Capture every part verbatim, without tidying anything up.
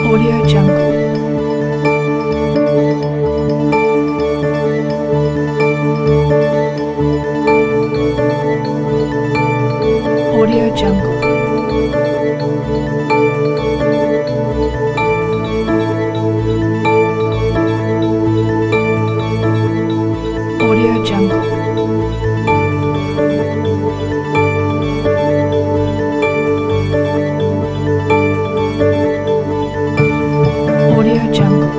Audio Jungle. Audio Jungle. Audio Jungle. Audio Jungle.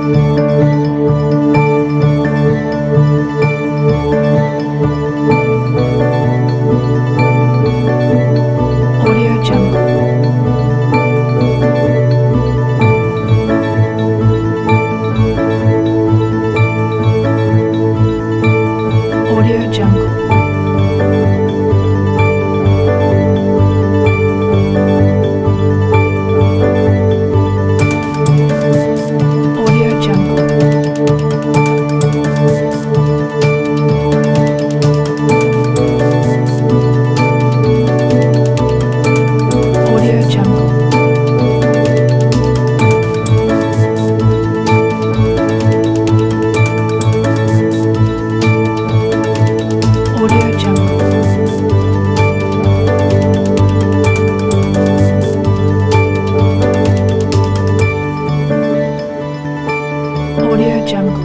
Audio Jungle. Audio Jungle. Audio Jungle. Audio Jungle. Audio Jungle. Audio Jungle.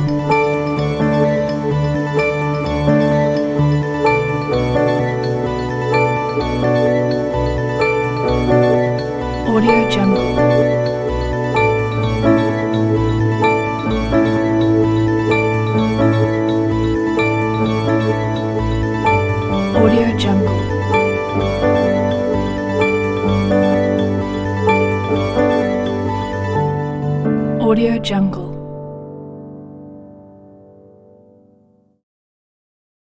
Audio Jungle. Audio Jungle. Audio Jungle.